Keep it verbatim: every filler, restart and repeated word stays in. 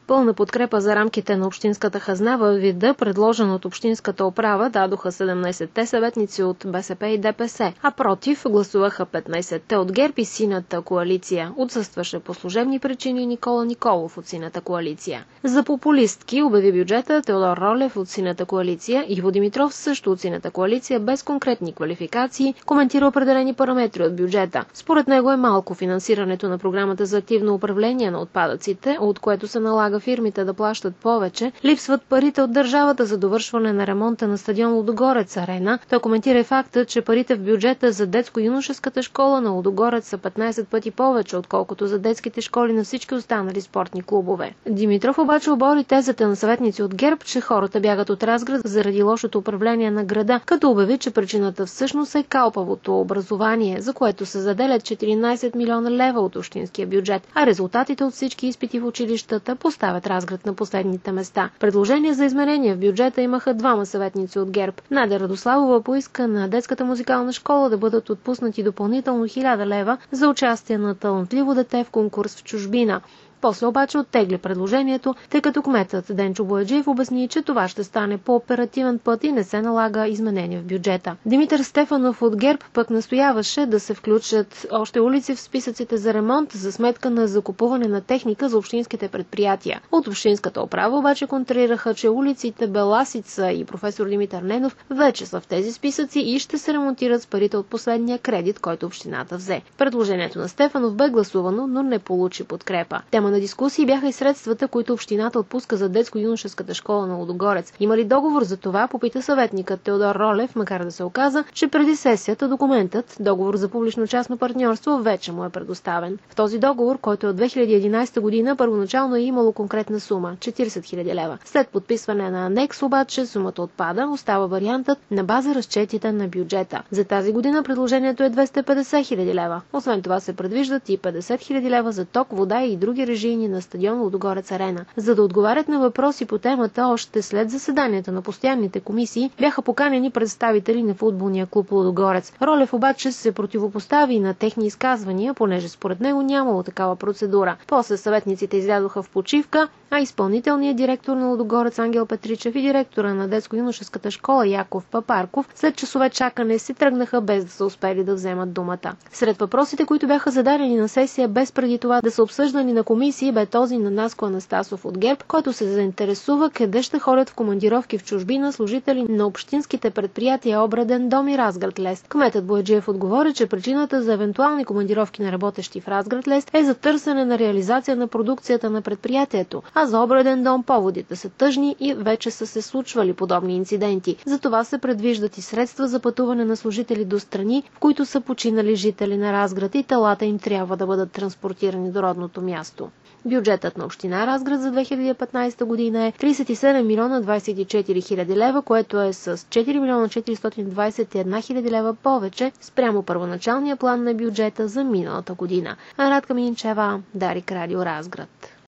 Пълна подкрепа за рамките на общинската хазна във вида, предложен от общинската управа, дадоха седемнайсетте съветници от БСП и ДПС, а против гласуваха петнайсетте от ГЕРБ и Синята коалиция. Отсъстваше по служебни причини Никола Николов от Синята коалиция. За популистки обяви бюджета Теодор Ролев от Синята коалиция и Иво Димитров също от Синята коалиция без конкретни квалификации, коментира определени параметри от бюджета. Според него е малко финансирането на програмата за активно управление на отпадъците, от което се налага фирмите да плащат повече, липсват парите от държавата за довършване на ремонта на стадион Лудогорец Арена. Той коментира и факта, че парите в бюджета за детско-юношеската школа на Лудогорец са петнайсет пъти повече, отколкото за детските школи на всички останали спортни клубове. Димитров обаче обори тезата на съветници от ГЕРБ, че хората бягат от Разград заради лошото управление на града, като обяви, че причината всъщност е калпавото образование, за което се заделят четиринайсет милиона лева от общинския бюджет, а резултатите от всички изпити в училищата поставят Разград на последните места. Предложения за изменения в бюджета имаха двама съветници от ГЕРБ. Надя Радославова поиска на детската музикална школа да бъдат отпуснати допълнително хиляда лева за участие на талантливо дете в конкурс в чужбина. После обаче оттегли предложението, тъй като кметът Денчо Бояджиев обясни, че това ще стане по оперативен път и не се налага изменение в бюджета. Димитър Стефанов от ГЕРБ пък настояваше да се включат още улици в списъците за ремонт за сметка на закупуване на техника за общинските предприятия. От общинската управа обаче контрираха, че улиците Беласица и професор Димитър Ненов вече са в тези списъци и ще се ремонтират с парите от последния кредит, който общината взе. Предложението на Стефанов бе гласувано, но не получи подкрепа. На дискусии бяха и средствата, които общината отпуска за детско-юношеската школа на Лудогорец. Има ли договор за това, попита съветникът Теодор Ролев, макар да се оказа, че преди сесията документът, договор за публично-частно партньорство, вече му е предоставен. В този договор, който е от две хиляди и единайсета година, първоначално е имало конкретна сума – четирийсет хиляди лева. След подписване на анекс обаче сумата отпада, остава вариантът на база разчетите на бюджета. За тази година предложението е двеста и петдесет хиляди лева. Освен това се предвиждат и петдесет хиляди лева за ток, вода и други режими на стадион Лудогорец Арена. За да отговарят на въпроси по темата, още след заседанията на постоянните комисии бяха поканени представители на футболния клуб Лудогорец. Ролев обаче се противопостави на техни изказвания, понеже според него нямало такава процедура. После съветниците излязоха в почивка, а изпълнителният директор на Лудогорец Ангел Петричев и директора на детско-юношеската школа Яков Папарков след часове чакане си тръгнаха без да са успели да вземат думата. Сред въпросите, които бяха зададени на сесия без преди това да са обсъждани на комисии, бе този на Наско Анастасов от ГЕРБ, който се заинтересува къде ще ходят в командировки в чужбина служители на общинските предприятия Обреден дом и Разград Лест. Кметът Бояджиев отговори, че причината за евентуални командировки на работещи в Разград Лест е за търсене на реализация на продукцията на предприятието, а за Обреден дом поводите са тъжни и вече са се случвали подобни инциденти. Затова се предвиждат и средства за пътуване на служители до страни, в които са починали жители на Разград и телата им трябва да бъдат транспортирани до родното място. Бюджетът на община Разград за две хиляди и петнайсета година е трийсет и седем милиона двайсет и четири хиляди лева, което е с четири милиона четиристотин двайсет и една хиляди лева повече спрямо първоначалния план на бюджета за миналата година. Радка Минчева, Дарик Радио Разград.